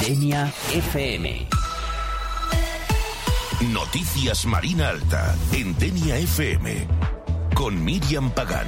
Denia FM. Noticias Marina Alta en Denia FM con Míriam Pagán.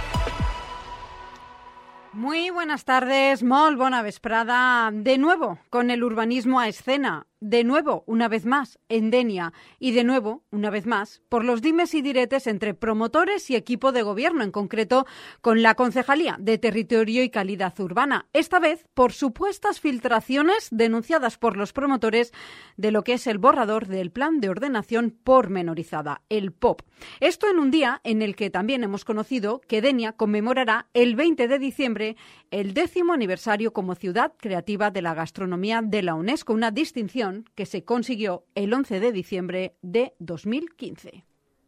Muy buenas tardes, molt bona vesprada. De nuevo con el urbanismo a escena. De nuevo, una vez más, en Denia. Y de nuevo, una vez más, por los dimes y diretes entre promotores y equipo de gobierno, en concreto con la Concejalía de Territorio y Calidad Urbana. Esta vez por supuestas filtraciones denunciadas por los promotores de lo que es el borrador del Plan de Ordenación Pormenorizada, el POP. Esto en un día en el que también hemos conocido que Denia conmemorará el 20 de diciembre el 10º aniversario como ciudad creativa de la gastronomía de la UNESCO, una distinción que se consiguió el 11 de diciembre de 2015.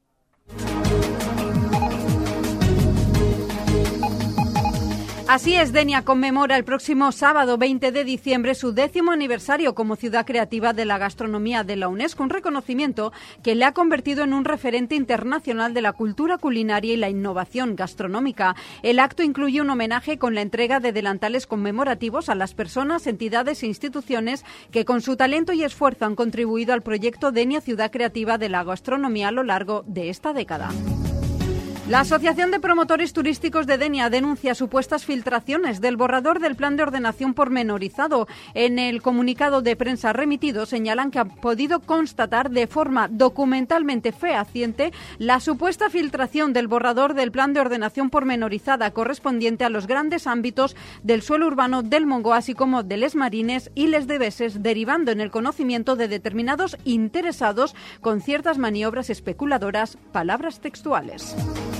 Así es, Denia conmemora el próximo sábado 20 de diciembre su 10º aniversario como ciudad creativa de la gastronomía de la UNESCO, un reconocimiento que le ha convertido en un referente internacional de la cultura culinaria y la innovación gastronómica. El acto incluye un homenaje con la entrega de delantales conmemorativos a las personas, entidades e instituciones que con su talento y esfuerzo han contribuido al proyecto Denia Ciudad Creativa de la Gastronomía a lo largo de esta década. La Asociación de Promotores Turísticos de Denia denuncia supuestas filtraciones del borrador del Plan de Ordenación Pormenorizado. En el comunicado de prensa remitido señalan que han podido constatar de forma documentalmente fehaciente la supuesta filtración del borrador del Plan de Ordenación Pormenorizada correspondiente a los grandes ámbitos del suelo urbano del Montgó, así como de les Marines y les Deveses, derivando en el conocimiento de determinados interesados con ciertas maniobras especuladoras, palabras textuales.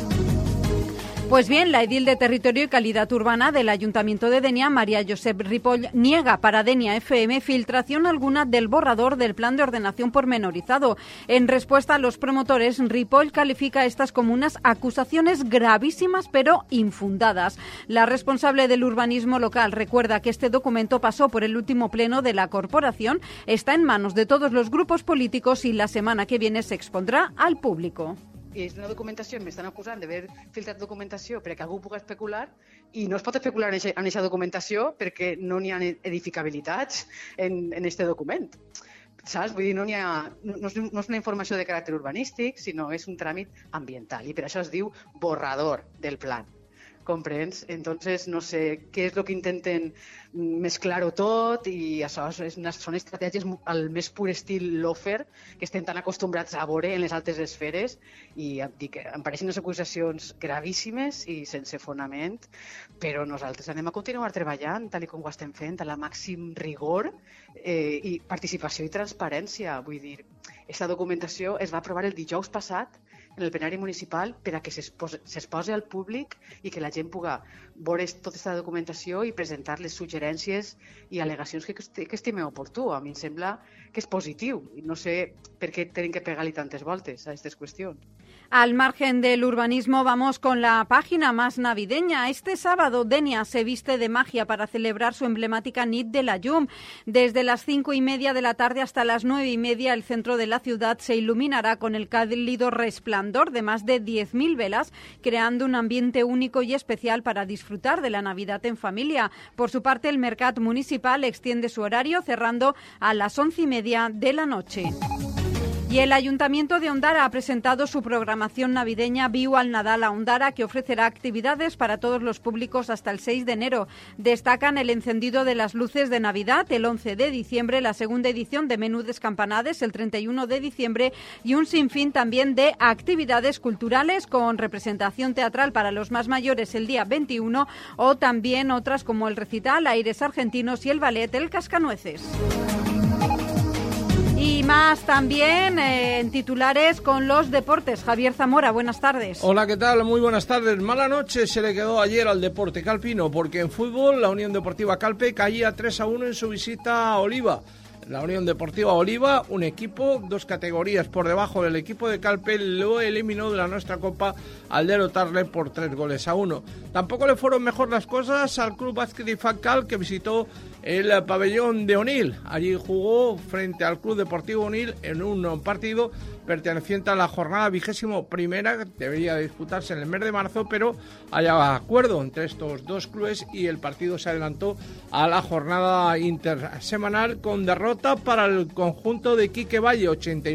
Pues bien, la edil de Territorio y Calidad Urbana del Ayuntamiento de Denia, María Josep Ripoll, niega para Denia FM filtración alguna del borrador del Plan de Ordenación Pormenorizado. En respuesta a los promotores, Ripoll califica estas como unas acusaciones gravísimas pero infundadas. La responsable del urbanismo local recuerda que este documento pasó por el último pleno de la corporación, está en manos de todos los grupos políticos y la semana que viene se expondrá al público. I és una documentació, m'estan acusant d'haver filtrat documentació perquè algú pugui especular i no es pot especular en aquesta documentació perquè no n'hi ha edificabilitats en este document. Saps? Vull dir, no és una informació de caràcter urbanístic, sinó és un tràmit ambiental i per això es diu borrador del plan. ¿Comprens? Entonces, no sé què és el que intenten mesclar-ho tot i això són estratègies al més pur estil lofer que estem tan acostumbrats a veure en les altes esferes i em pareixen unes acusacions gravíssimes i sense fonament, però nosaltres anem a continuar treballant tal com ho estem fent, a la màxim rigor i participació i transparència. Vull dir, aquesta documentació es va aprovar el dijous passat en el plenari municipal per a que s'exposi al públic i que la gent pugui veure tota aquesta documentació i presentar les suggerències i al·legacions que estimeu oportú. A mi em sembla que és positiu i no sé per què tenim que pegar-li tantes voltes a aquestes qüestions. Al margen del urbanismo, vamos con la página más navideña. Este sábado, Denia se viste de magia para celebrar su emblemática Nit de la Llum. Desde las 5:30 de la tarde hasta las 9:30, el centro de la ciudad se iluminará con el cálido resplandor de más de 10.000 velas, creando un ambiente único y especial para disfrutar de la Navidad en familia. Por su parte, el Mercat Municipal extiende su horario, cerrando a las 11:30 de la noche. Y el Ayuntamiento de Ondara ha presentado su programación navideña Viu al Nadal a Ondara, que ofrecerá actividades para todos los públicos hasta el 6 de enero. Destacan el encendido de las luces de Navidad el 11 de diciembre, la segunda edición de Menú Descampanades el 31 de diciembre y un sinfín también de actividades culturales con representación teatral para los más mayores el día 21 o también otras como el recital, aires argentinos y el ballet El Cascanueces. Y más también en titulares con los deportes. Javier Zamora, buenas tardes. Hola, ¿qué tal? Muy buenas tardes. Mala noche se le quedó ayer al Deporte Calpino, porque en fútbol la Unión Deportiva Calpe caía 3-1 en su visita a Oliva. La Unión Deportiva Oliva, un equipo, 2 categorías por debajo del equipo de Calpe, lo eliminó de la nuestra Copa al derrotarle por 3-1. Tampoco le fueron mejor las cosas al Club Básquet Infancal, que visitó el pabellón de Onil. Allí jugó frente al Club Deportivo Onil en un partido perteneciente a la jornada 21ª, que debería disputarse en el mes de marzo, pero haya acuerdo entre estos dos clubes y el partido se adelantó a la jornada intersemanal con derrota para el conjunto de Quique Valle,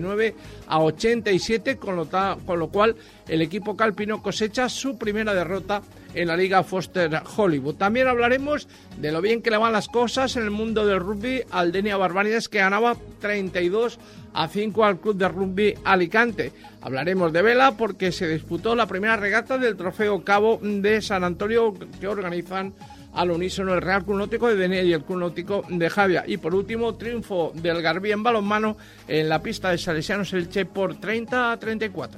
89-87, con lo cual el equipo calpino cosecha su primera derrota en la Liga Foster Hollywood. También hablaremos de lo bien que le van las cosas en el mundo del rugby al Denia Barbarians, que ganaba 32-5 al Club de Rugby Alicante. Hablaremos de vela porque se disputó la primera regata del Trofeo Cabo de San Antonio, que organizan al unísono el Real Club Náutico de Denia y el Club Náutico de Javia. Y por último, triunfo del Garbí en balonmano en la pista de Salesianos Elche por 30-34.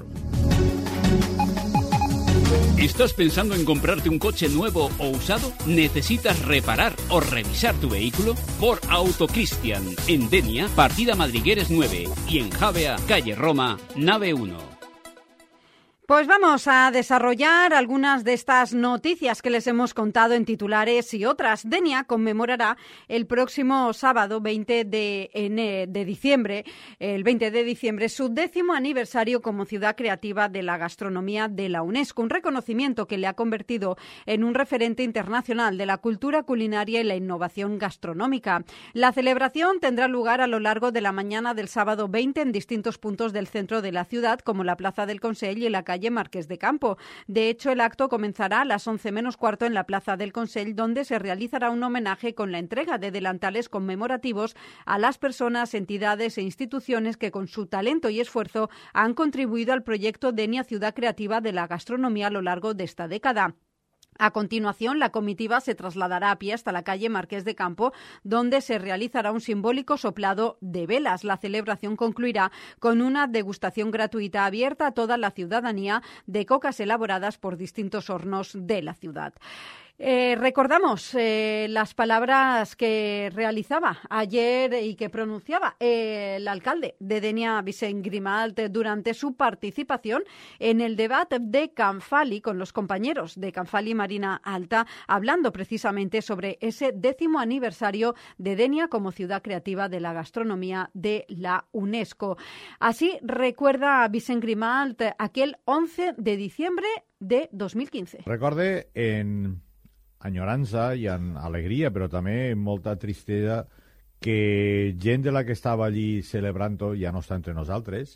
¿Estás pensando en comprarte un coche nuevo o usado? ¿Necesitas reparar o revisar tu vehículo? Por Autocristian, en Denia, partida Madrigueres 9 y en Javea, calle Roma, nave 1. Pues vamos a desarrollar algunas de estas noticias que les hemos contado en titulares y otras. Denia conmemorará el próximo sábado 20 de diciembre, el 20 de diciembre, su 10º aniversario como ciudad creativa de la gastronomía de la UNESCO, un reconocimiento que le ha convertido en un referente internacional de la cultura culinaria y la innovación gastronómica. La celebración tendrá lugar a lo largo de la mañana del sábado 20 en distintos puntos del centro de la ciudad, como la Plaza del Consell y la calle Marqués de Campo. De hecho, el acto comenzará a las 11 menos cuarto en la Plaza del Consell, donde se realizará un homenaje con la entrega de delantales conmemorativos a las personas, entidades e instituciones que con su talento y esfuerzo han contribuido al proyecto Denia Ciudad Creativa de la Gastronomía a lo largo de esta década. A continuación, la comitiva se trasladará a pie hasta la calle Marqués de Campo, donde se realizará un simbólico soplado de velas. La celebración concluirá con una degustación gratuita abierta a toda la ciudadanía de cocas elaboradas por distintos hornos de la ciudad. Recordamos las palabras que realizaba ayer y que pronunciaba el alcalde de Denia, Vicent Grimalt, durante su participación en el debate de Can Fali con los compañeros de Can Fali Marina Alta, hablando precisamente sobre ese 10º aniversario de Denia como ciudad creativa de la gastronomía de la UNESCO. Así recuerda Vicent Grimalt aquel 11 de diciembre de 2015. Recorde en enyorança i en alegria, però també molta tristesa que gent de la que estava allí celebrant-ho ja no està entre nosaltres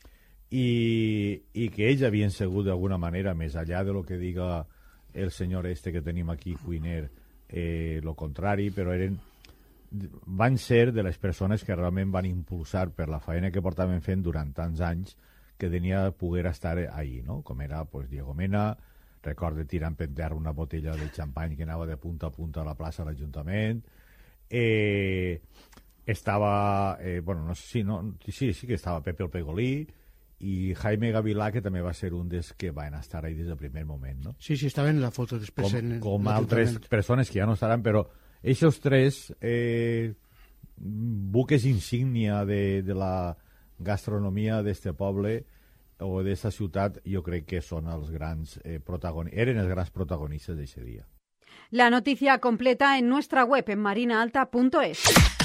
i que ells havien segut d'alguna manera, més allà de lo que diga el senyor este que tenim aquí, cuiner, lo contrari, però van ser de les persones que realment van impulsar per la feina que portaven fent durant tants anys que Denia poguera estar ahí, no? Com era pues, Diego Mena. Recorde tirant per terra una botella de xampany que anava de punta a punta a la plaça de l'Ajuntament. Estava, bueno, no sé si sí que estava Pepe el Pegolí i Jaime Gavilà, que també va ser un dels que van estar ahí des del primer moment, no? Sí, estava en la foto després. Com altres persones que ja no estaran, però aquests tres buques insígnia de la gastronomia d'este poble o d'esta ciutat, jo crec que són els grans eren els grans protagonistes d'aquest dia. La noticia completa en nuestra web en marinaalta.es.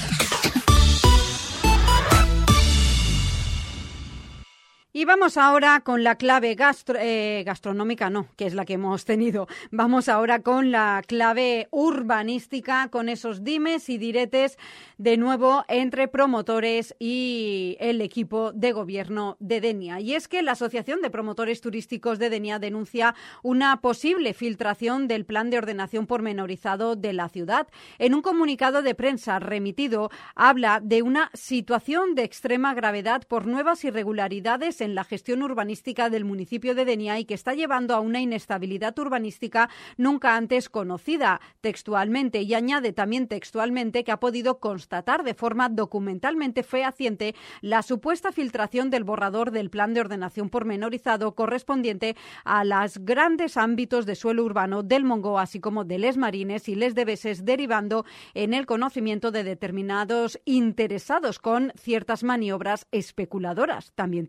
Y vamos ahora con la clave gastronómica, no, que es la que hemos tenido. Vamos ahora con la clave urbanística, con esos dimes y diretes de nuevo entre promotores y el equipo de gobierno de Denia. Y es que la Asociación de Promotores Turísticos de Denia denuncia una posible filtración del plan de ordenación pormenorizado de la ciudad. En un comunicado de prensa remitido, habla de una situación de extrema gravedad por nuevas irregularidades en la gestión urbanística del municipio de Denia y que está llevando a una inestabilidad urbanística nunca antes conocida, textualmente, y añade también textualmente que ha podido constatar de forma documentalmente fehaciente la supuesta filtración del borrador del plan de ordenación pormenorizado correspondiente a los grandes ámbitos de suelo urbano del Montgó, así como de Les Marines y Les Deveses, derivando en el conocimiento de determinados interesados con ciertas maniobras especuladoras, también textual.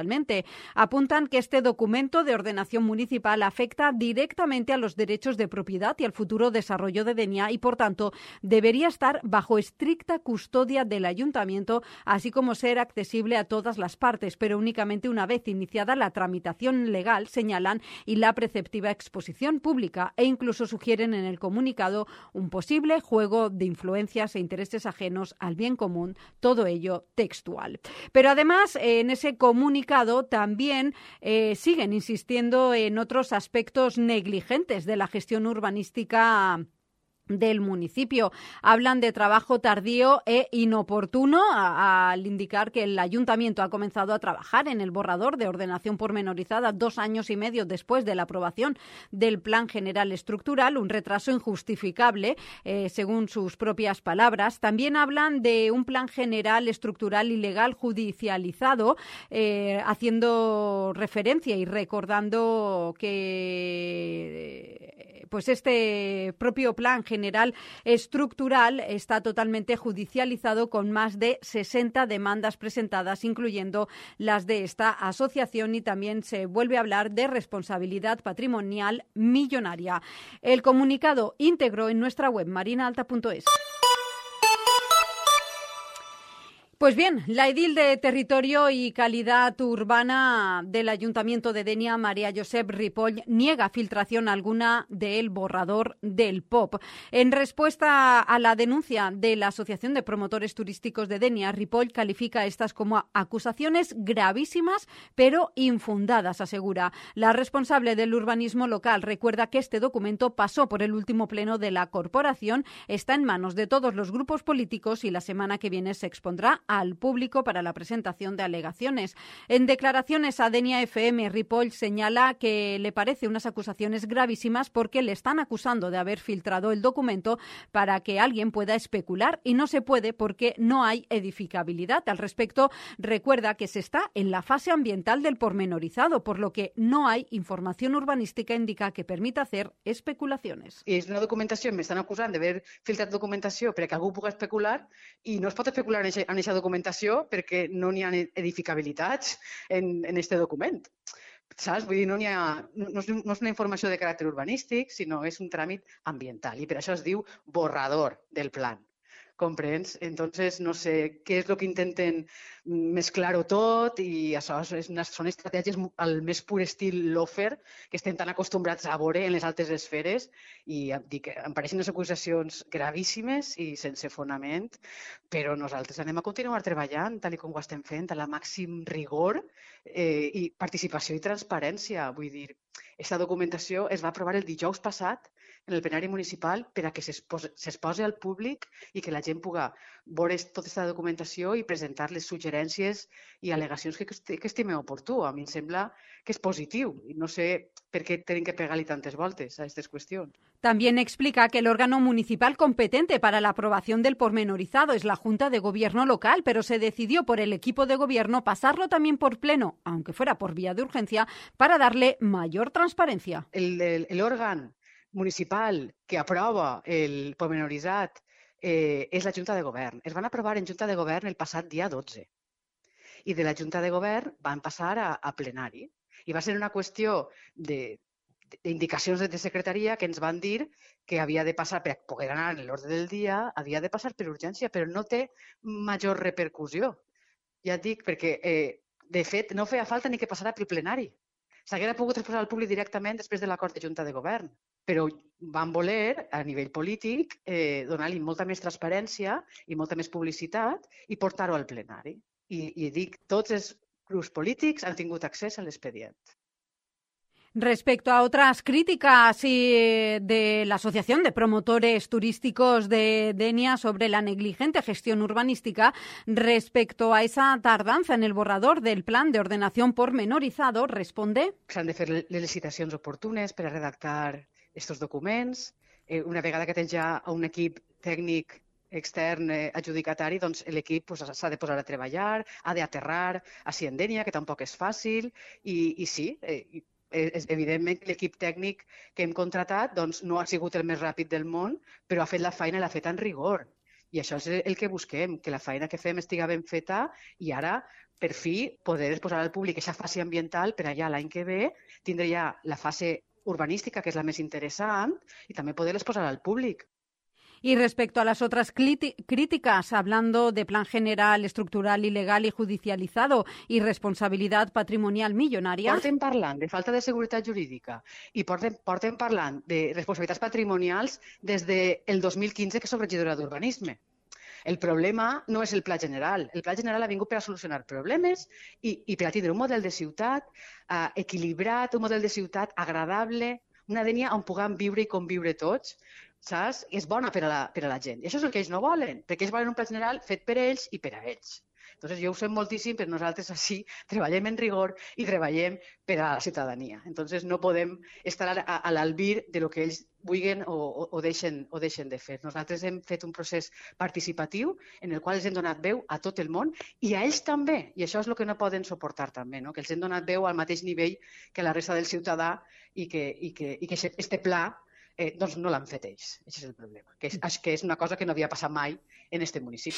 actualmente. Apuntan que este documento de ordenación municipal afecta directamente a los derechos de propiedad y al futuro desarrollo de Denia y, por tanto, debería estar bajo estricta custodia del ayuntamiento, así como ser accesible a todas las partes, pero únicamente una vez iniciada la tramitación legal, señalan, y la preceptiva exposición pública, e incluso sugieren en el comunicado un posible juego de influencias e intereses ajenos al bien común, todo ello textual. Pero además, en ese comunicado también siguen insistiendo en otros aspectos negligentes de la gestión urbanística del municipio. Hablan de trabajo tardío e inoportuno al indicar que el ayuntamiento ha comenzado a trabajar en el borrador de ordenación pormenorizada 2 años y medio después de la aprobación del Plan General Estructural, un retraso injustificable, según sus propias palabras. También hablan de un Plan General Estructural ilegal judicializado, haciendo referencia y recordando que pues este propio Plan General Estructural está totalmente judicializado, con más de 60 demandas presentadas, incluyendo las de esta asociación, y también se vuelve a hablar de responsabilidad patrimonial millonaria. El comunicado íntegro en nuestra web marinaalta.es. Pues bien, la edil de Territorio y Calidad Urbana del Ayuntamiento de Denia, María Josep Ripoll, niega filtración alguna del borrador del POP. En respuesta a la denuncia de la Asociación de Promotores Turísticos de Denia, Ripoll califica estas como acusaciones gravísimas pero infundadas, asegura. La responsable del urbanismo local recuerda que este documento pasó por el último pleno de la corporación, está en manos de todos los grupos políticos y la semana que viene se expondrá al público para la presentación de alegaciones. En declaraciones a Denia FM, Ripoll señala que le parece unas acusaciones gravísimas porque le están acusando de haber filtrado el documento para que alguien pueda especular, y no se puede porque no hay edificabilidad. Al respecto, recuerda que se está en la fase ambiental del pormenorizado, por lo que no hay información urbanística indica que permita hacer especulaciones. És una documentació, m'estan acusant d'haver filtrat documentació perquè algú pugui especular, i no es pot especular en aquesta documentació perquè no n'hi ha edificabilitats en este document. Saps? Vull dir, no és una informació de caràcter urbanístic, sinó és un tràmit ambiental, i per això es diu borrador del plan. Comprens? Entonces, no sé què és el que intenten mesclar-ho tot, i això són estratègies al més pur estil lofer, que estem tan acostumbrats a veure en les altes esferes, i dic, em pareixen unes acusacions gravíssimes i sense fonament, però nosaltres anem a continuar treballant, tal com ho estem fent, a la màxim rigor i participació i transparència. Vull dir, aquesta documentació es va aprovar el dijous passat en el plenari municipal per a que s'exposi al públic i que la gent pugui veure tota aquesta documentació i presentar les suggerències i al·legacions que estimeu oportú. A mi em sembla que és positiu i no sé per qué tienen que pegarle tantas voltes a estas cuestiones. También explica que el órgano municipal competente para la aprobación del pormenorizado es la Junta de Gobierno local, pero se decidió por el equipo de gobierno pasarlo también por pleno, aunque fuera por vía de urgencia, para darle mayor transparencia. El órgano municipal que aprova el pormenoritzat és la Junta de Govern. Es van aprovar en Junta de Govern el passat dia 12 i de la Junta de Govern van passar a plenari. I va ser una qüestió d'indicacions de secretaria que ens van dir que havia de passar, per poder anar en l'ordre del dia, havia de passar per urgència, però no té major repercussió. Ja et dic, perquè de fet no feia falta ni que passara pel plenari. S'haguera pogut exposar al públic directament després de l'acord de Junta de Govern, però van voler, a nivell polític, donar-li molta més transparència i molta més publicitat i portar-ho al plenari. I dic, tots els grups polítics han tingut accés a l'expedient. Respecto a otras críticas de la Asociación de Promotores Turísticos de Denia sobre la negligente gestión urbanística, respecto a esa tardanza en el borrador del plan de ordenación pormenorizado, responde: s'han de fer les licitacions oportunes per a redactar aquests documents. Una vegada que tens ja un equip tècnic extern adjudicatari, doncs l'equip s'ha de posar a treballar, ha d'aterrar a Denia, que tampoc és fàcil, i sí, evidentment l'equip tècnic que hem contratat no ha sigut el més ràpid del món, però ha fet la feina i l'ha fet en rigor. I això és el que busquem, que la feina que fem estiga ben feta i ara, per fi, poder exposar al públic aquesta fase ambiental per allà l'any que ve tindre ja la fase urbanística, que és la més interessant, i també poder exposar al públic. Y respecto a las otras críticas, hablando de plan general, estructural, ilegal y judicializado y responsabilidad patrimonial millonaria... Portem parlant de falta de seguretat jurídica i portem parlant de responsabilitats patrimonials des del 2015, que soc regidora d'urbanisme. El problema no és el pla general. El pla general ha vingut per a solucionar problemes i per a tindre un model de ciutat equilibrat, un model de ciutat agradable, una Dénia on puguem viure i conviure tots, saps? I és bona per a la gent. I això és el que ells no volen, perquè ells volen un pla general fet per ells i per a ells. Entonces, jo ho sé moltíssim, però nosaltres així treballem en rigor i treballem per a la ciutadania. Entonces, no podem estar a l'albir de lo que ells vulguin o deixen de fer. Nosaltres hem fet un procés participatiu en el qual els hem donat veu a tot el món i a ells també, i això és el que no poden suportar també, no? Que els hem donat veu al mateix nivell que la resta del ciutadà i que este pla doncs no l'han fet ells. Aquest és el problema, que és una cosa que no havia passat mai en este municipi.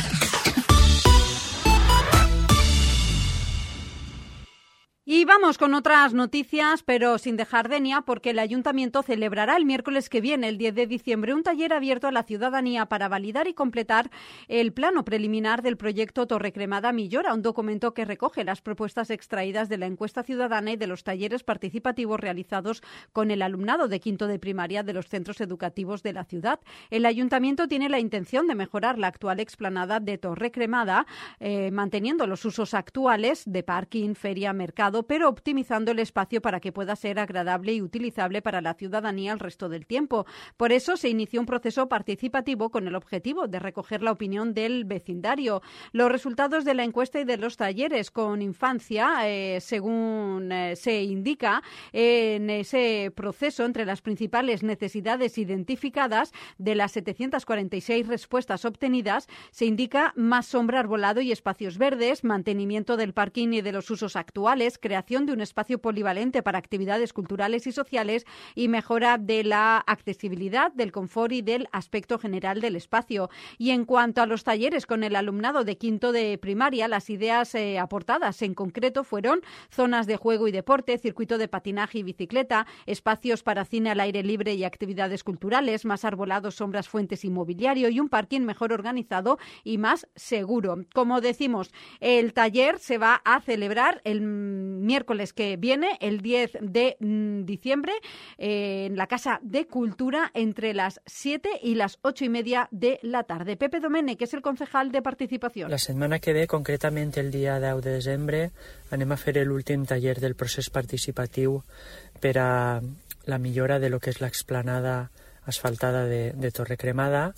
Y vamos con otras noticias, pero sin dejar Denia, porque el Ayuntamiento celebrará el miércoles que viene, el 10 de diciembre, un taller abierto a la ciudadanía para validar y completar el plano preliminar del proyecto Torre Cremada Millora, un documento que recoge las propuestas extraídas de la encuesta ciudadana y de los talleres participativos realizados con el alumnado de quinto de primaria de los centros educativos de la ciudad. El Ayuntamiento tiene la intención de mejorar la actual explanada de Torre Cremada, manteniendo los usos actuales de parking, feria, mercado, pero optimizando el espacio para que pueda ser agradable y utilizable para la ciudadanía el resto del tiempo. Por eso se inició un proceso participativo con el objetivo de recoger la opinión del vecindario. Los resultados de la encuesta y de los talleres con infancia, según se indica en ese proceso, entre las principales necesidades identificadas de las 746 respuestas obtenidas, se indica más sombra, arbolado y espacios verdes, mantenimiento del parking y de los usos actuales, creación de un espacio polivalente para actividades culturales y sociales y mejora de la accesibilidad, del confort y del aspecto general del espacio. Y en cuanto a los talleres con el alumnado de quinto de primaria, las ideas aportadas en concreto fueron zonas de juego y deporte, circuito de patinaje y bicicleta, espacios para cine al aire libre y actividades culturales, más arbolados, sombras, fuentes y mobiliario y un parking mejor organizado y más seguro. Como decimos, el taller se va a celebrar el miércoles que viene, el 10 de diciembre, en la Casa de Cultura entre las 7 y las 8:30 de la tarde. Pepe Domènech, que és el concejal de participació. La setmana que ve, concretament el dia 10 de desembre, anem a fer l'últim taller del procés participatiu per a la millora de lo que és l'explanada asfaltada de Torre Cremada.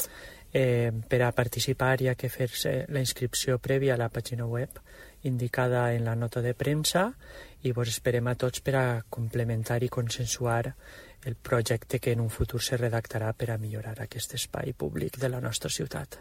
Per a participar hi ha que fer-se la inscripció prèvia a la pàgina web indicada en la nota de premsa i vos esperem a tots per a complementar i consensuar el projecte que en un futur se redactarà per a millorar aquest espai públic de la nostra ciutat.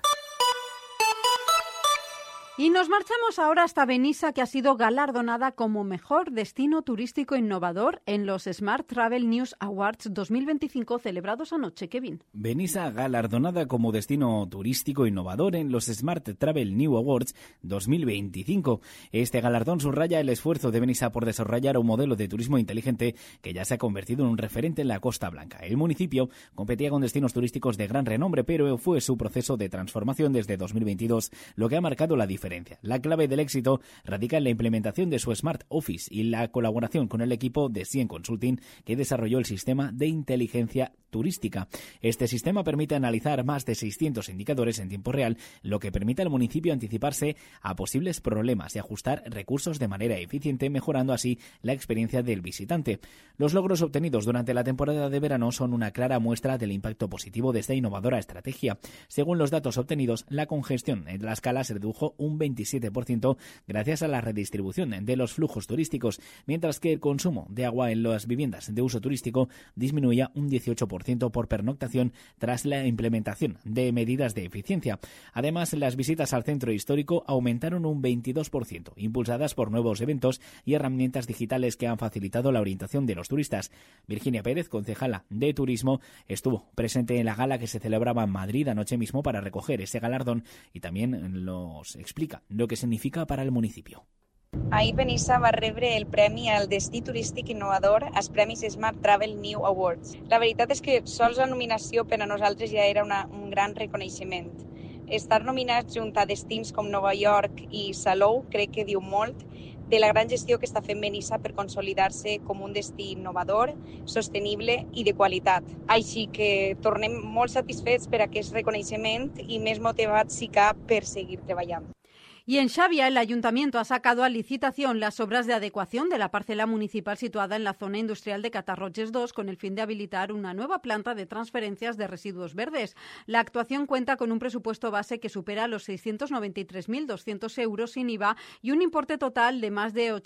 Y nos marchamos ahora hasta Benissa, que ha sido galardonada como mejor destino turístico innovador en los Smart Travel News Awards 2025 celebrados anoche. Kevin. Benissa galardonada como destino turístico innovador en los Smart Travel New Awards 2025. Este galardón subraya el esfuerzo de Benissa por desarrollar un modelo de turismo inteligente que ya se ha convertido en un referente en la Costa Blanca. El municipio competía con destinos turísticos de gran renombre, pero fue su proceso de transformación desde 2022 lo que ha marcado la diferencia. La clave del éxito radica en la implementación de su Smart Office y la colaboración con el equipo de Sien Consulting, que desarrolló el sistema de inteligencia turística. Este sistema permite analizar más de 600 indicadores en tiempo real, lo que permite al municipio anticiparse a posibles problemas y ajustar recursos de manera eficiente, mejorando así la experiencia del visitante. Los logros obtenidos durante la temporada de verano son una clara muestra del impacto positivo de esta innovadora estrategia. Según los datos obtenidos, la congestión en la escala se redujo un un 27% gracias a la redistribución de los flujos turísticos, mientras que el consumo de agua en las viviendas de uso turístico disminuía un 18% por pernoctación tras la implementación de medidas de eficiencia. Además, las visitas al centro histórico aumentaron un 22%, impulsadas por nuevos eventos y herramientas digitales que han facilitado la orientación de los turistas. Virginia Pérez, concejala de Turismo, estuvo presente en la gala que se celebraba en Madrid anoche mismo para recoger ese galardón y también nos explica lo que significa para el municipio. Ahir Benissa va rebre el premi al destí turístic innovador als Premis Smart Travel New Awards. La veritat és que sols la nominació per a nosaltres ja era un gran reconeixement. Estar nominats junt a destins com Nova York i Salou crec que diu molt de la gran gestió que està fent Benissa per consolidar-se com un destí innovador, sostenible i de qualitat. Així que tornem molt satisfets per aquest reconeixement i més motivats si cap per seguir treballant. Y en Xavia, el Ayuntamiento ha sacado a licitación las obras de adecuación de la parcela municipal situada en la zona industrial de Catarroches 2 con el fin de habilitar una nueva planta de transferencias de residuos verdes. La actuación cuenta con un presupuesto base que supera los 693.200 euros sin IVA y un importe total de más de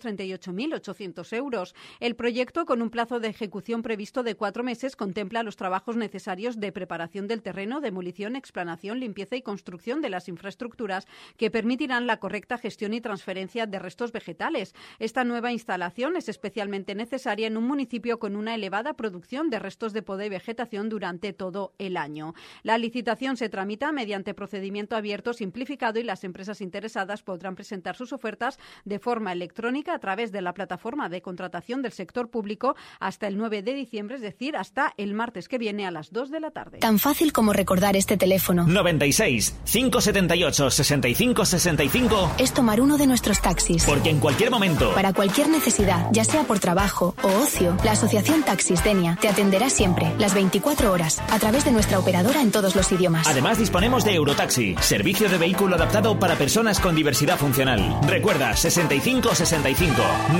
838.800 euros. El proyecto, con un plazo de ejecución previsto de 4 meses, contempla los trabajos necesarios de preparación del terreno, demolición, explanación, limpieza y construcción de las infraestructuras que permitirán la correcta gestión y transferencia de restos vegetales. Esta nueva instalación es especialmente necesaria en un municipio con una elevada producción de restos de poda y vegetación durante todo el año. La licitación se tramita mediante procedimiento abierto simplificado y las empresas interesadas podrán presentar sus ofertas de forma electrónica a través de la plataforma de contratación del sector público hasta el 9 de diciembre, es decir, hasta el martes que viene a las 2 de la tarde. Tan fácil como recordar este teléfono. 96 578 65 65. Es tomar uno de nuestros taxis. Porque en cualquier momento, para cualquier necesidad, ya sea por trabajo o ocio, la Asociación Taxis Denia te atenderá siempre, las 24 horas, a través de nuestra operadora en todos los idiomas. Además, disponemos de Eurotaxi, servicio de vehículo adaptado para personas con diversidad funcional. Recuerda, 65 65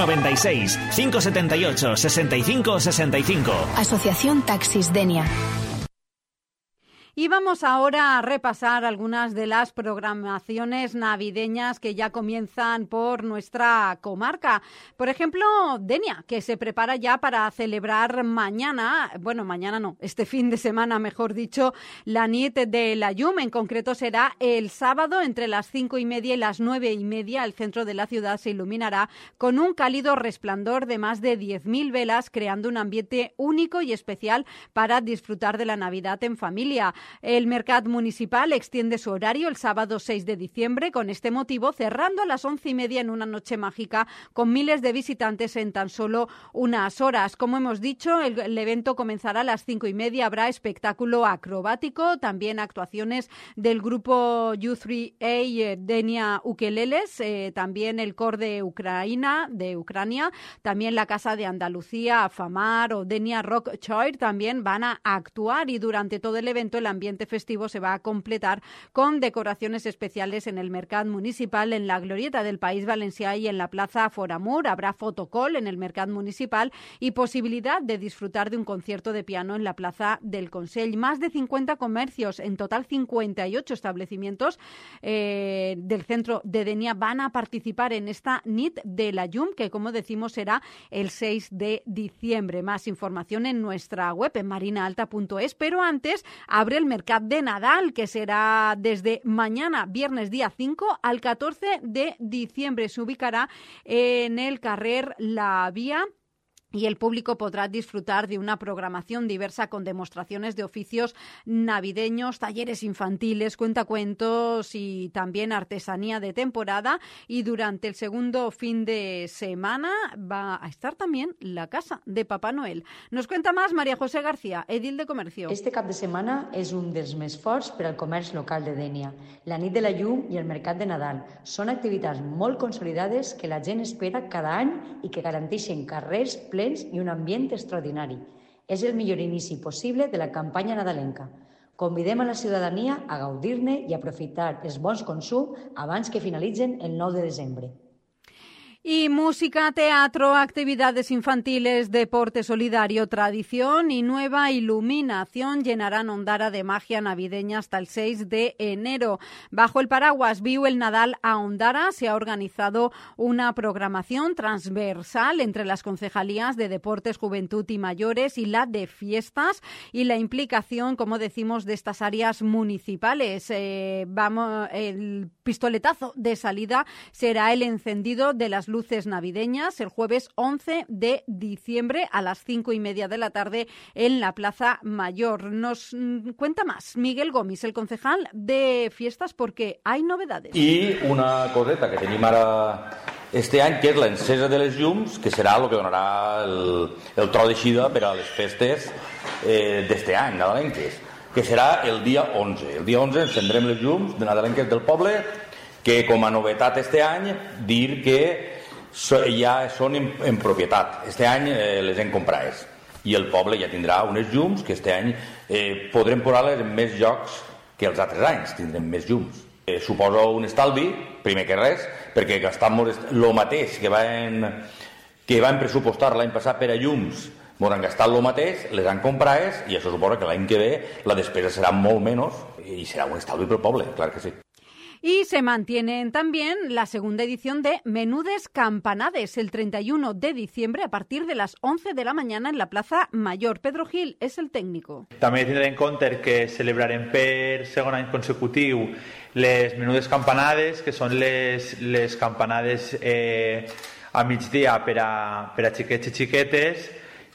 96 578 65 65. Asociación Taxis Denia. Y vamos ahora a repasar algunas de las programaciones navideñas que ya comienzan por nuestra comarca. Por ejemplo, Denia, que se prepara ya para celebrar mañana no, este fin de semana, mejor dicho, la nit de la Llum. En concreto será el sábado entre las 5:30 y las 9:30. El centro de la ciudad se iluminará con un cálido resplandor de más de 10.000 velas, creando un ambiente único y especial para disfrutar de la Navidad en familia. El Mercat Municipal extiende su horario el sábado 6 de diciembre con este motivo, cerrando a las 11:30 en una noche mágica con miles de visitantes en tan solo unas horas. Como hemos dicho, el evento comenzará a las 5:30. Habrá espectáculo acrobático, también actuaciones del grupo U3A Denia Ukeleles, también el cor de Ucrania, también la Casa de Andalucía, Famar o Denia Rock Choir también van a actuar, y durante todo el evento el ambiente festivo se va a completar con decoraciones especiales en el Mercat Municipal, en la Glorieta del País Valencià y en la Plaza Foramur. Habrá fotocall en el Mercat Municipal y posibilidad de disfrutar de un concierto de piano en la Plaza del Consell. Más de 50 comercios, en total 58 establecimientos del centro de Denia van a participar en esta nit de la Llum, que como decimos será el 6 de diciembre. Más información en nuestra web en marinaalta.es, pero antes abre el Mercat de Nadal, que será desde mañana, viernes día 5 al 14 de diciembre. Se ubicará en el carrer La Vía y el público podrá disfrutar de una programación diversa con demostraciones de oficios navideños, talleres infantiles, cuentacuentos y también artesanía de temporada. Y durante el segundo fin de semana va a estar también la Casa de Papá Noel. Nos cuenta más María José García, edil de Comercio. Este cap de setmana és un dels més forts per al comerç local de Denia. La nit de la Llum i el Mercat de Nadal són activitats molt consolidades que la gent espera cada any i que garanteixen carrers plens i un ambient extraordinari. És el millor inici possible de la campanya nadalenca. Convidem a la ciutadania a gaudir-ne i aprofitar els bons consums abans que finalitzen el 9 de desembre. Y música, teatro, actividades infantiles, deporte solidario, tradición y nueva iluminación llenarán Ondara de magia navideña hasta el 6 de enero. Bajo el paraguas Viu el Nadal a Ondara se ha organizado una programación transversal entre las concejalías de Deportes, Juventud y Mayores y la de Fiestas y la implicación, como decimos, de estas áreas municipales. El pistoletazo de salida será el encendido de las luces navideñas el jueves 11 de diciembre a las 5:30 de la tarde en la Plaza Mayor. Nos cuenta más Miguel Gomis, el concejal de Fiestas, porque hay novedades. I una coseta que tenim ara este any, que és l'encesa de les llums, que serà el que donarà el tro d'eixida per a les festes d'este any, nadalenques, que serà el dia 11. El dia 11 encendrem les llums de nadalenques del poble, que com a novetat este any dir que ja són en propietat. Este any les hem comprades i el poble ja tindrà unes llums que este any podrem posar-les en més llocs que els altres anys, tindrem més llums. Suposo un estalvi, primer que res, perquè gastam el mateix que van pressupostar l'any passat per a llums, ens han gastat el mateix, les han comprades i això suposa que l'any que ve la despesa serà molt menys i serà un estalvi pel poble, clar que sí. Y se mantiene también la segunda edición de Menudes Campanades el 31 de diciembre a partir de las 11 de la mañana en la Plaza Mayor. Pedro Gil és el tècnico. També tindrem en compte que celebrarem per segon any consecutiu les Menudes Campanades, que són les campanades a migdia per a xiquets i xiquetes,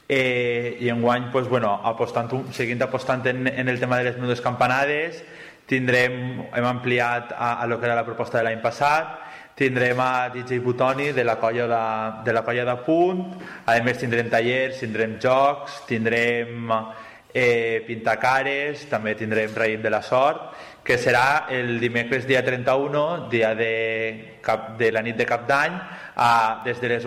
i enguany seguint apostant en el tema de les Menudes Campanades. Hem ampliat a lo que era la proposta de l'any passat, tindrem a DJ Butoni de la colla de Punt, a més tindrem tallers, tindrem jocs, tindrem pintacares, també tindrem raïm de la sort, que serà el dimecres dia 31, dia de la nit de Cap d'Any, des de les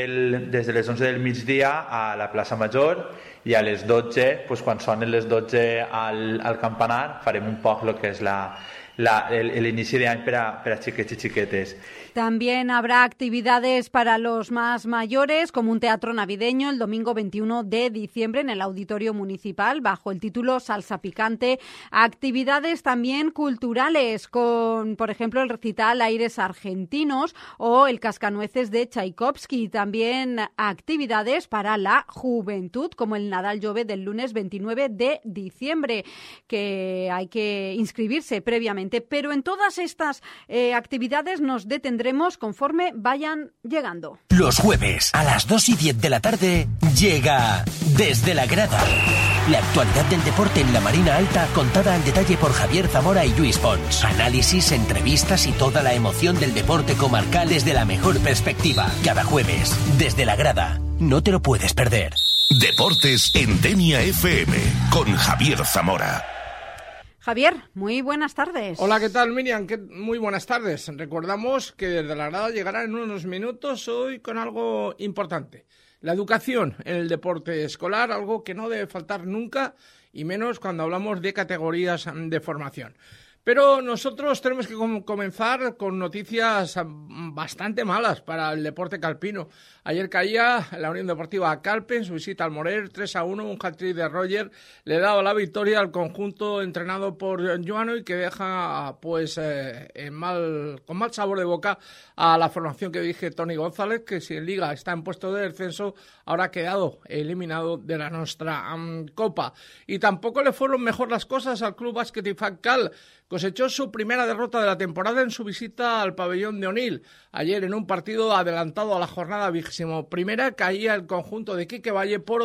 11 del migdia a la plaça Major, i a les 12, quan sonen les 12 al campanar, farem un poc el que és l'inici d'any per a xiquets i xiquetes. También habrá actividades para los más mayores, como un teatro navideño el domingo 21 de diciembre en el Auditorio Municipal, bajo el título Salsa Picante. Actividades también culturales, con, por ejemplo, el recital Aires Argentinos o el Cascanueces de Tchaikovsky. También actividades para la juventud, como el Nadal Jove del lunes 29 de diciembre, que hay que inscribirse previamente. Pero en todas estas actividades nos detendremos conforme vayan llegando. Los jueves a las 2:10 de la tarde llega Desde la Grada. La actualidad del deporte en la Marina Alta contada al detalle por Javier Zamora y Lluís Pons. Análisis, entrevistas y toda la emoción del deporte comarcal desde la mejor perspectiva. Cada jueves, Desde la Grada. No te lo puedes perder. Deportes en Denia FM con Javier Zamora. Javier, muy buenas tardes. Hola, ¿qué tal, Miriam? Muy buenas tardes. Recordamos que Desde la Grada llegará en unos minutos hoy con algo importante. La educación en el deporte escolar, algo que no debe faltar nunca, y menos cuando hablamos de categorías de formación. Pero nosotros tenemos que comenzar con noticias bastante malas para el deporte calpino. Ayer caía la Unión Deportiva Calpe en su visita al Morer, 3-1, un hat-trick de Roger le daba la victoria al conjunto entrenado por Joano y que deja con mal sabor de boca a la formación que dirige Toni González, que si en Liga está en puesto de descenso, ahora ha quedado eliminado de la nuestra Copa. Y tampoco le fueron mejor las cosas al Club Bàsquet Ifaccal. Cosechó su primera derrota de la temporada en su visita al pabellón de Onil. Ayer, en un partido adelantado a la jornada 21ª, caía el conjunto de Quique Valle por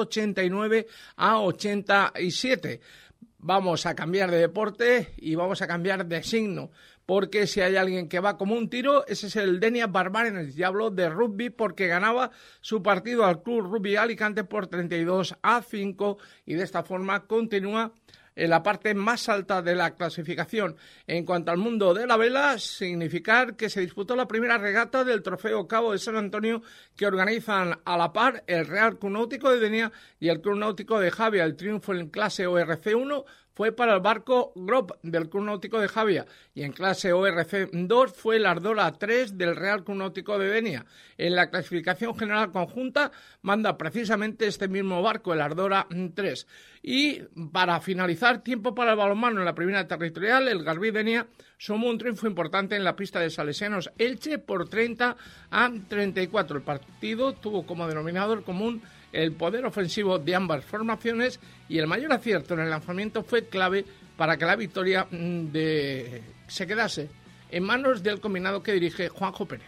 89-87. Vamos a cambiar de deporte y vamos a cambiar de signo, porque si hay alguien que va como un tiro, ese es el Denia Barbàrenes. Ya habló de rugby porque ganaba su partido al Club Rugby Alicante por 32-5 y de esta forma continúa en la parte más alta de la clasificación. En cuanto al mundo de la vela, significar que se disputó la primera regata del Trofeo Cabo de San Antonio, que organizan a la par el Real Club Náutico de Denia y el Club Náutico de Javia. El triunfo en clase ORC1 fue para el barco Grop del Club Náutico de Javia y en clase ORC 2 fue el Ardora 3 del Real Club Náutico de Denia. En la clasificación general conjunta manda precisamente este mismo barco, el Ardora 3. Y para finalizar, tiempo para el balonmano en la primera territorial, el Garbí Denia sumó un triunfo importante en la pista de Salesianos Elche por 30-34. El partido tuvo como denominador común el poder ofensivo de ambas formaciones y el mayor acierto en el lanzamiento fue clave para que la victoria se quedase en manos del combinado que dirige Juanjo Pérez.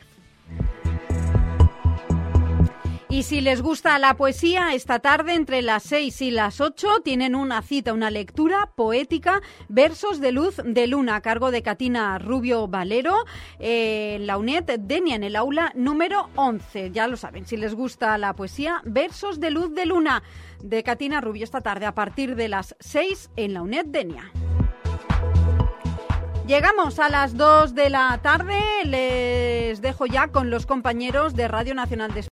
Y si les gusta la poesía, esta tarde entre las 6 y las 8 tienen una cita, una lectura poética, Versos de Luz de Luna, a cargo de Catina Rubio Valero, la UNED Denia, en el aula número 11. Ya lo saben, si les gusta la poesía, Versos de Luz de Luna de Catina Rubio esta tarde a partir de las 6 en la UNED Denia. Llegamos a las 2 de la tarde, les dejo ya con los compañeros de Radio Nacional de España.